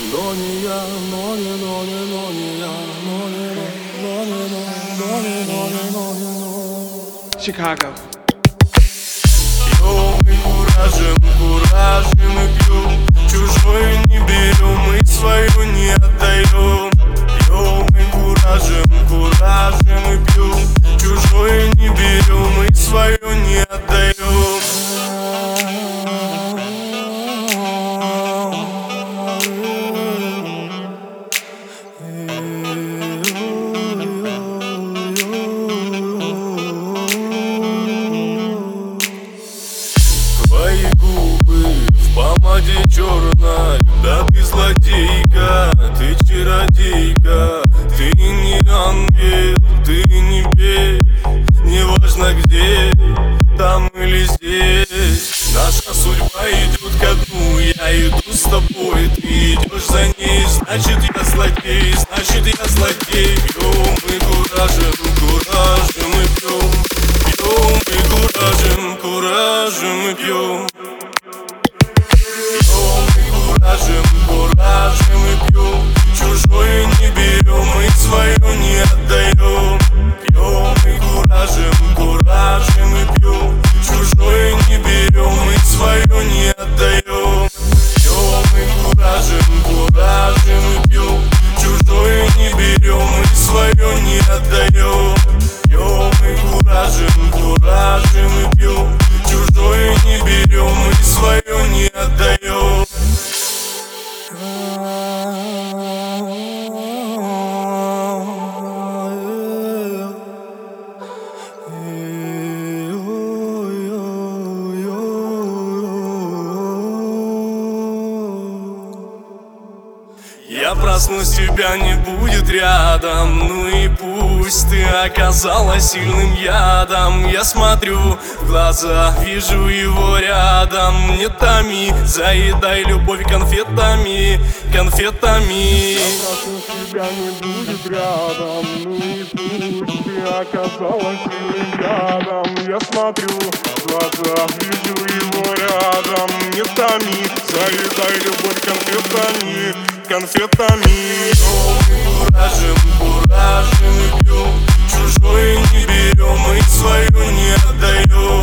но не я, но не, но не, но не я, но не, но не, но не, но не, но не, но не. Chicago. Мы куражим и пьем, чужое не берем и свое не отдаем. Мы куражим и пьем, чужое не берем и свое не отдаем. Твои губы в помаде черной, да ты злодейка, ты чародейка, ты не ангел, ты не бей, неважно где, там или здесь. Наша судьба идет ко дну, я иду с тобой, ты идешь за ней, значит я злодей, значит я злодей. Пьем мы куражим и пьем, пьем мы куражим и пьем. Куражим и пьем, чужое не берем и свое не отдаем. Пьем и куражим и пьем, чужое не берем и свое не отдаем. Пьем и куражим и пьем, чужое не берем и свое не отдаем. Пьем и куражим и пьем, чужое не берем и свое не отдаем. Я проснусь, тебя не будет рядом, ну и пусть ты оказалась сильным ядом. Я смотрю в глаза, вижу его рядом. Не томи, заедай любовь конфетами, конфетами. Я проснусь, тебя не будет рядом, ну и пусть ты оказалась сильным ядом. Я смотрю в глаза, вижу его рядом. Не томи, заедай любовь конфетами, конфетами. Мы куражим и пьем, чужое не берем и свое не отдаем.